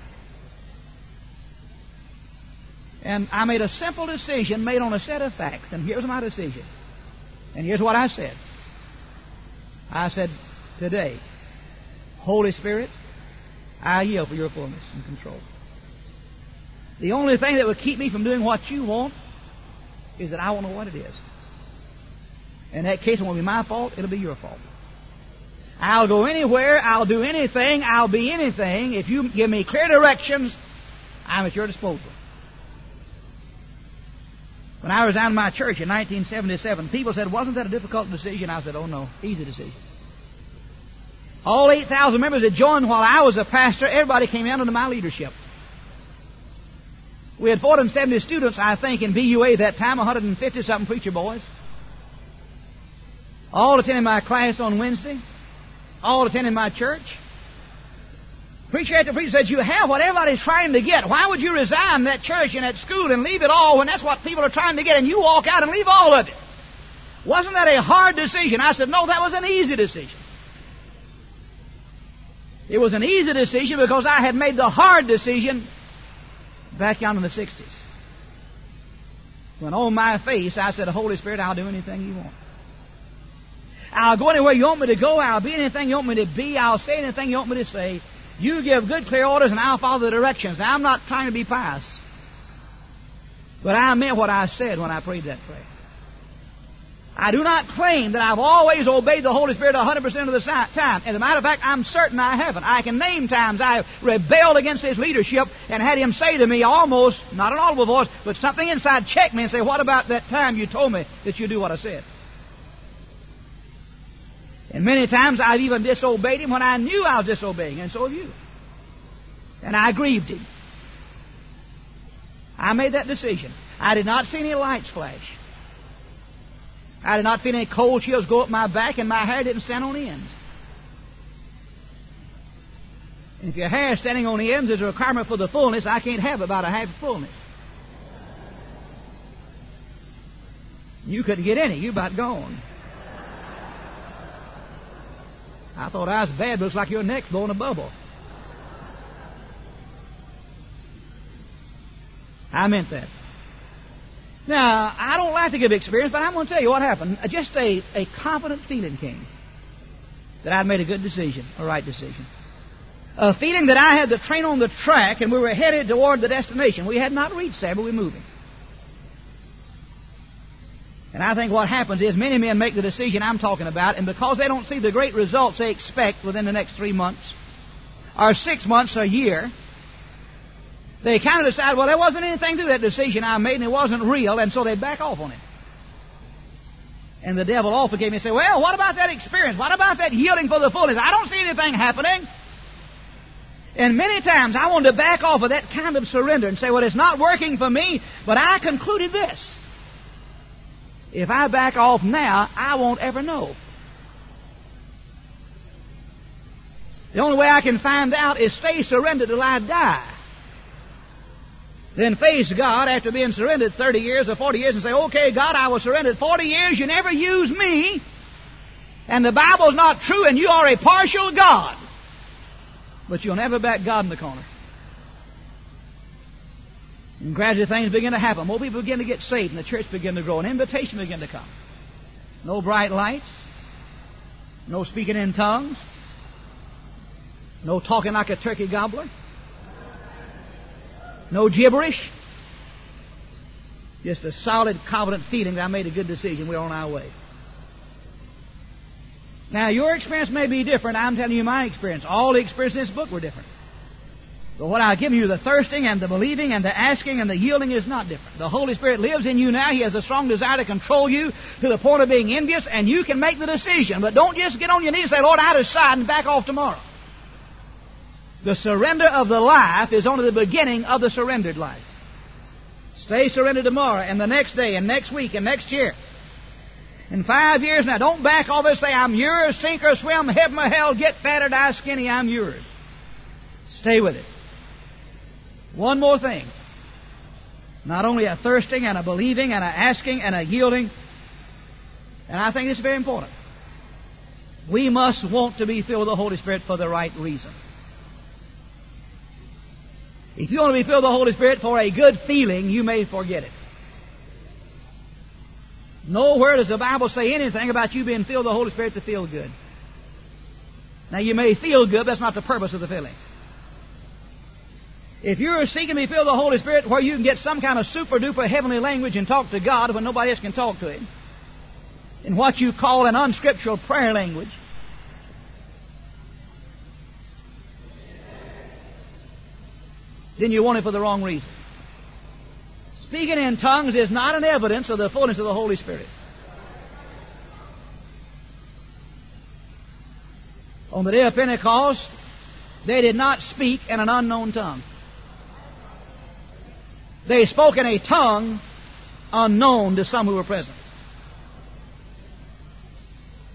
And I made a simple decision made on a set of facts, and here's my decision. And here's what I said. I said, today, Holy Spirit, I yield for your fullness and control. The only thing that will keep me from doing what you want is that I won't know what it is. In that case, it won't be my fault, it'll be your fault. I'll go anywhere, I'll do anything, I'll be anything. If you give me clear directions, I'm at your disposal. When I resigned my church in nineteen seventy-seven, people said, wasn't that a difficult decision? I said, oh no, easy decision. All eight thousand members that joined while I was a pastor, everybody came in under my leadership. We had four hundred seventy students, I think, in B U A that time, one hundred fifty-something preacher boys. all attending my class on Wednesday, all attending my church. Preacher after preacher said, you have what everybody's trying to get. Why would you resign that church and that school and leave it all when that's what people are trying to get, and you walk out and leave all of it? Wasn't that a hard decision? I said, no, that was an easy decision. It was an easy decision because I had made the hard decision back down in the sixties. When on my face I said, Holy Spirit, I'll do anything you want. I'll go anywhere you want me to go. I'll be anything you want me to be. I'll say anything you want me to say. You give good, clear orders, and I'll follow the directions. Now, I'm not trying to be pious, but I meant what I said when I prayed that prayer. I do not claim that I've always obeyed the Holy Spirit one hundred percent of the time. As a matter of fact, I'm certain I haven't. I can name times I've rebelled against His leadership and had Him say to me almost, not an audible voice, but something inside check me and say, what about that time you told me that you do what I said? And many times I've even disobeyed Him when I knew I was disobeying, and so have you. And I grieved Him. I made that decision. I did not see any lights flash. I did not feel any cold chills go up my back, and my hair didn't stand on end. And if your hair is standing on the ends is a requirement for the fullness, I can't have about a half fullness. You couldn't get any. You're about gone. I thought I was bad, but looks like your neck's blowing a bubble. I meant that. Now, I don't like to give experience, but I'm going to tell you what happened. Just a, a confident feeling came that I'd made a good decision, a right decision. A feeling that I had the train on the track and we were headed toward the destination. We had not reached there, but we were moving. And I think what happens is many men make the decision I'm talking about, and because they don't see the great results they expect within the next three months, or six months, or a year, they kind of decide, well, there wasn't anything to that decision I made, and it wasn't real, and so they back off on it. And the devil often came and said, well, what about that experience? What about that yielding for the fullness? I don't see anything happening. And many times I wanted to back off of that kind of surrender and say, well, it's not working for me, but I concluded this. If I back off now, I won't ever know. The only way I can find out is stay surrendered till I die. Then face God after being surrendered thirty years or forty years and say, okay, God, I was surrendered forty years. You never used me. And the Bible's not true, and you are a partial God. But you'll never back God in the corner. And gradually things begin to happen. More people begin to get saved, and the church begin to grow, and invitation begin to come. No bright lights. No speaking in tongues. No talking like a turkey gobbler. No gibberish. Just a solid, confident feeling that I made a good decision. We're on our way. Now, your experience may be different. I'm telling you my experience. All the experiences in this book were different. But what I've given you, the thirsting and the believing and the asking and the yielding is not different. The Holy Spirit lives in you now. He has a strong desire to control you to the point of being envious, and you can make the decision. But don't just get on your knees and say, Lord, I decide, and back off tomorrow. The surrender of the life is only the beginning of the surrendered life. Stay surrendered tomorrow and the next day and next week and next year. In five years now, don't back off and say, I'm yours, sink or swim, heaven or hell, get fat or die skinny, I'm yours. Stay with it. One more thing. Not only a thirsting and a believing and a asking and a yielding, and I think this is very important. We must want to be filled with the Holy Spirit for the right reason. If you want to be filled with the Holy Spirit for a good feeling, you may forget it. Nowhere does the Bible say anything about you being filled with the Holy Spirit to feel good. Now, you may feel good, but that's not the purpose of the filling. If you're seeking to be filled with the Holy Spirit where you can get some kind of super-duper heavenly language and talk to God when nobody else can talk to Him, in what you call an unscriptural prayer language, then you want it for the wrong reason. Speaking in tongues is not an evidence of the fullness of the Holy Spirit. On the day of Pentecost, they did not speak in an unknown tongue. They spoke in a tongue unknown to some who were present.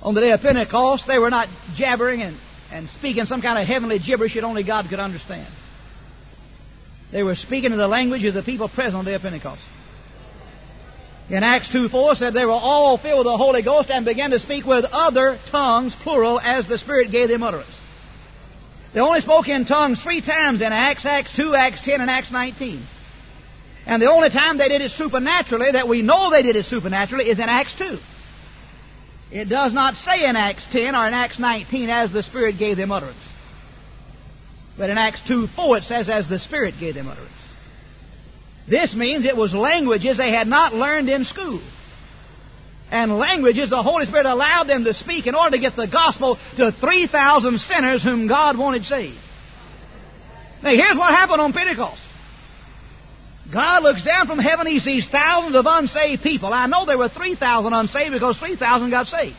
On the day of Pentecost, they were not jabbering and, and speaking some kind of heavenly gibberish that only God could understand. They were speaking in the language of the people present on the day of Pentecost. In Acts two four said they were all filled with the Holy Ghost and began to speak with other tongues, plural, as the Spirit gave them utterance. They only spoke in tongues three times in Acts, Acts two, Acts ten, and Acts nineteen. And the only time they did it supernaturally, that we know they did it supernaturally, is in Acts two. It does not say in Acts ten or in Acts nineteen, as the Spirit gave them utterance. But in Acts two four it says, as the Spirit gave them utterance. This means it was languages they had not learned in school. And languages the Holy Spirit allowed them to speak in order to get the gospel to three thousand sinners whom God wanted saved. Now here's what happened on Pentecost. God looks down from heaven, He sees thousands of unsaved people. I know there were three thousand unsaved because three thousand got saved.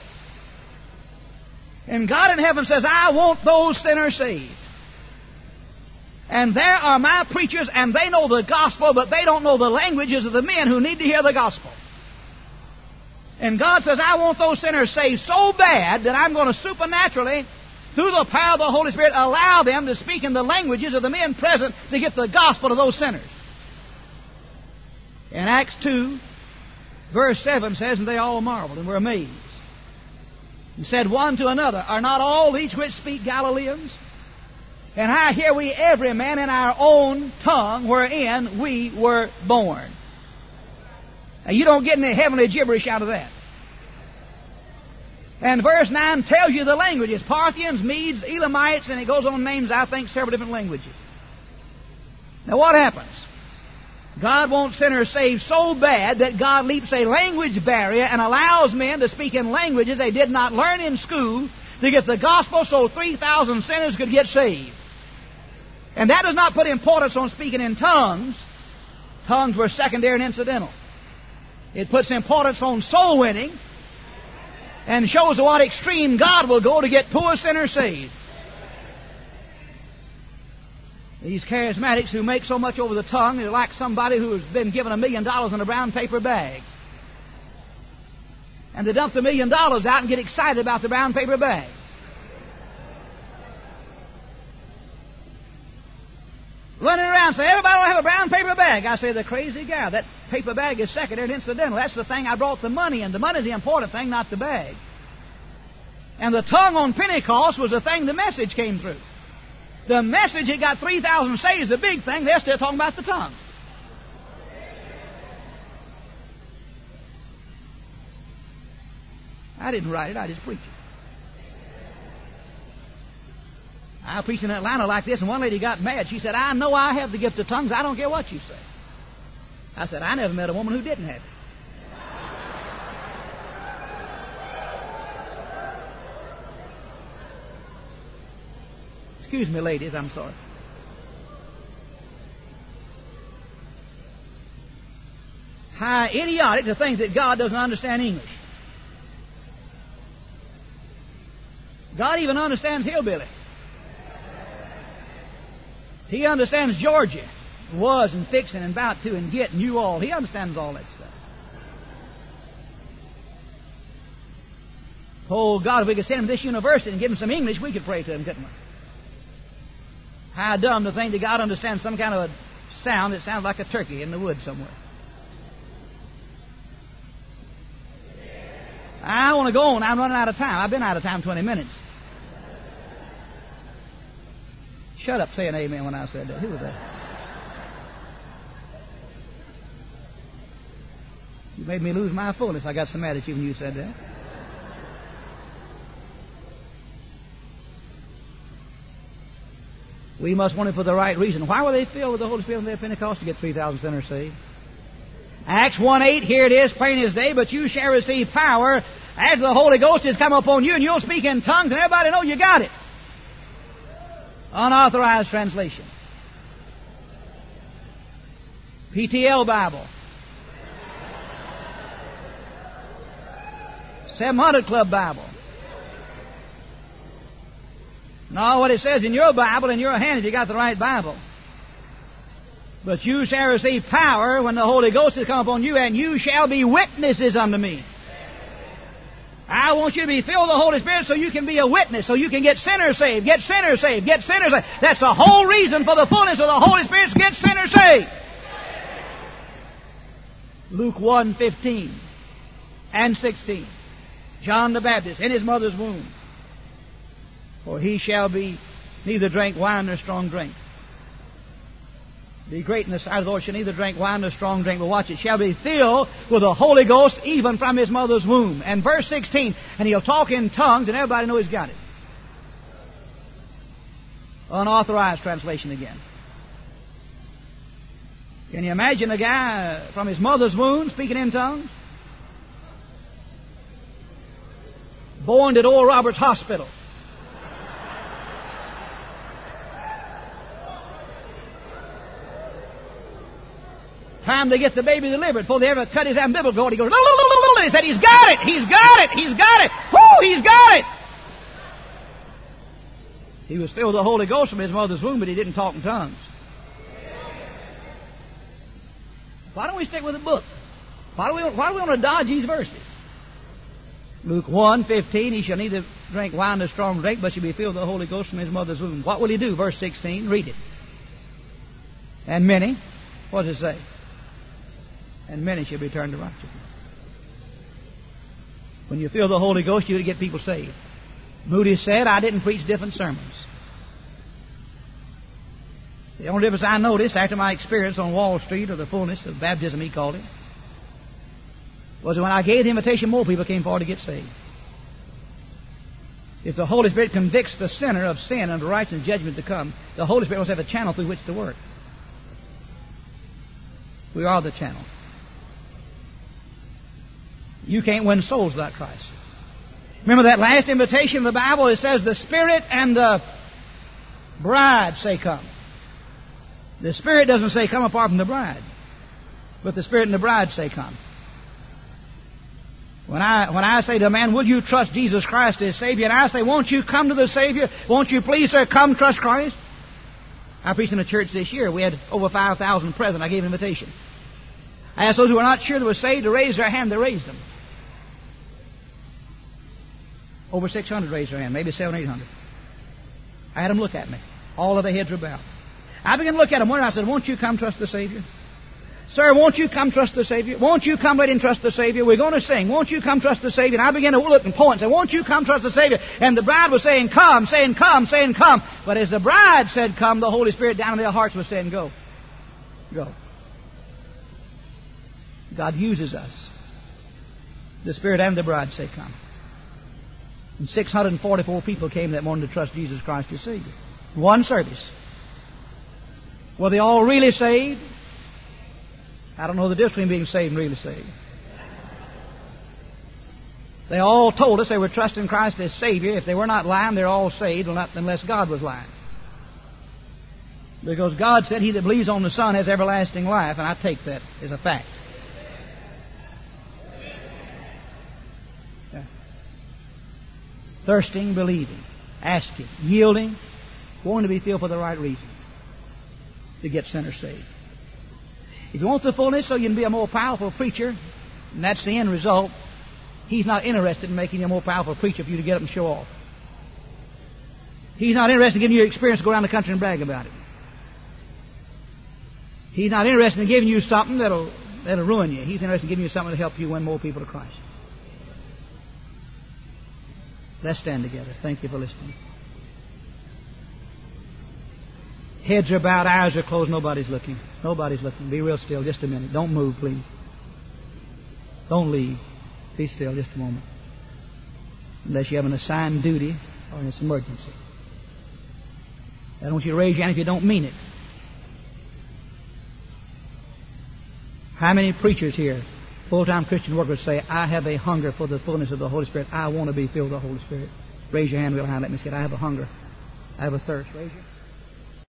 And God in heaven says, I want those sinners saved. And there are my preachers, and they know the gospel, but they don't know the languages of the men who need to hear the gospel. And God says, I want those sinners saved so bad that I'm going to supernaturally, through the power of the Holy Spirit, allow them to speak in the languages of the men present to get the gospel to those sinners. In Acts two, verse seven says, and they all marveled and were amazed, and said one to another, are not all these which speak Galileans? And how hear we every man in our own tongue wherein we were born? Now you don't get any heavenly gibberish out of that. And verse nine tells you the languages. Parthians, Medes, Elamites, and it goes on names, I think, several different languages. Now what happens? God wants sinners saved so bad that God leaps a language barrier and allows men to speak in languages they did not learn in school to get the gospel so three thousand sinners could get saved. And that does not put importance on speaking in tongues. Tongues were secondary and incidental. It puts importance on soul winning and shows to what extreme God will go to get poor sinners saved. These charismatics who make so much over the tongue, they're like somebody who has been given a million dollars in a brown paper bag. And they dump the million dollars out and get excited about the brown paper bag. Running around saying, everybody will have a brown paper bag. I say, the crazy guy. That paper bag is secondary and incidental. That's the thing I brought the money in. The money's the important thing, not the bag. And the tongue on Pentecost was the thing the message came through. The message that got three thousand saved is the big thing. They're still talking about the tongue. I didn't write it, I just preached it. I preached in Atlanta like this, and one lady got mad. She said, I know I have the gift of tongues. I don't care what you say. I said, I never met a woman who didn't have it. Excuse me, ladies, I'm sorry. How idiotic to think that God doesn't understand English. God even understands hillbilly. He understands Georgia. Was and fixing and about to and get and you all. He understands all that stuff. Oh, God, if we could send him to this university and give him some English, we could pray to him, couldn't we? How dumb to think that God understands some kind of a sound that sounds like a turkey in the woods somewhere. I want to go on. I'm running out of time. I've been out of time twenty minutes. Shut up, say an amen when I said that. Who was that? You made me lose my fullness. I got so mad at you when you said that. We must want it for the right reason. Why were they filled with the Holy Spirit on the day of Pentecost? To get three thousand sinners saved. Acts one eight, here it is, plain as day, but you shall receive power after the Holy Ghost has come upon you, and you'll speak in tongues, and everybody know you got it. Unauthorized translation. P T L Bible. seven hundred Club Bible. No, what it says in your Bible, in your hand, if you got the right Bible. But you shall receive power when the Holy Ghost has come upon you, and you shall be witnesses unto me. I want you to be filled with the Holy Spirit so you can be a witness, so you can get sinners saved, get sinners saved, get sinners saved. That's the whole reason for the fullness of the Holy Spirit is get sinners saved. Luke one fifteen and sixteen. John the Baptist in his mother's womb. For he shall be neither drink wine nor strong drink. Be great in the sight of the Lord, shall neither drink wine nor strong drink, but watch it, shall be filled with the Holy Ghost even from his mother's womb. And verse sixteen, and he'll talk in tongues, and everybody know he's got it. Unauthorized translation again. Can you imagine a guy from his mother's womb speaking in tongues? Born at Oral Roberts Hospital. Time they get the baby delivered, before they ever cut his umbilical cord, he goes, he said, he's got it, he's got it, he's got it, whoo, he's got it. He was filled with the Holy Ghost from his mother's womb, but he didn't talk in tongues. Why don't we stick with the book? Why do we, why do we want to dodge these verses? Luke one fifteen, he shall neither drink wine nor strong drink, but shall be filled with the Holy Ghost from his mother's womb. What will he do? Verse sixteen, read it. And many, what does it say? And many shall be turned to righteousness. When you feel the Holy Ghost, you'll get people saved. Moody said, I didn't preach different sermons. The only difference I noticed after my experience on Wall Street, or the fullness of baptism he called it, was that when I gave the invitation, more people came forward to get saved. If the Holy Spirit convicts the sinner of sin and of righteousness and judgment to come, the Holy Spirit must have a channel through which to work. We are the channel. You can't win souls without Christ. Remember that last invitation in the Bible? It says the Spirit and the bride say come. The Spirit doesn't say come apart from the bride, but the Spirit and the bride say come. When I, when I say to a man, will you trust Jesus Christ as Savior? And I say, won't you come to the Savior? Won't you please, sir, come trust Christ? I preached in a church this year. We had over five thousand present. I gave an invitation. I asked those who were not sure they were saved to raise their hand. They raised them. Over six hundred raised their hand, maybe seven, eight hundred. I had them look at me. All of their heads were bowed. I began to look at them. I said, won't you come trust the Savior? Sir, won't you come trust the Savior? Won't you come let him trust the Savior? We're going to sing. Won't you come trust the Savior? And I began to look and point and say, won't you come trust the Savior? And the bride was saying, come, saying, come, saying, come. But as the bride said, come, the Holy Spirit down in their hearts was saying, go. Go. God uses us. The Spirit and the bride say, come. And six hundred forty-four people came that morning to trust Jesus Christ as Savior. One service. Were they all really saved? I don't know the difference between being saved and really saved. They all told us they were trusting Christ as Savior. If they were not lying, they're all saved unless God was lying. Because God said, he that believes on the Son has everlasting life, and I take that as a fact. Yeah. Thirsting, believing, asking, yielding, wanting to be filled for the right reason, to get sinners saved. If you want the fullness so you can be a more powerful preacher, and that's the end result, he's not interested in making you a more powerful preacher for you to get up and show off. He's not interested in giving you experience to go around the country and brag about it. He's not interested in giving you something that'll, that'll ruin you. He's interested in giving you something to help you win more people to Christ. Let's stand together. Thank you for listening. Heads are bowed, eyes are closed, nobody's looking. Nobody's looking. Be real still just a minute. Don't move, please. Don't leave. Be still just a moment. Unless you have an assigned duty or an emergency. I don't want you to raise your hand if you don't mean it. How many preachers here, full-time Christian workers, say, I have a hunger for the fullness of the Holy Spirit. I want to be filled with the Holy Spirit. Raise your hand real high. Let me see it. I have a hunger. I have a thirst. Raise your hand.